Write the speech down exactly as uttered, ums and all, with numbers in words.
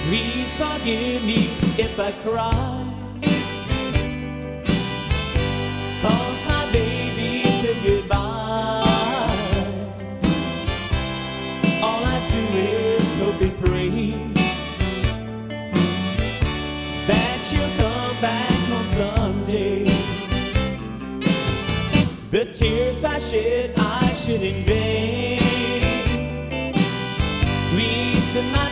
Please forgive me if I cry, 'cause my baby said goodbye. All I do is hope and pray that you'll come back home someday. The tears I shed, I shed in vain. Listen, my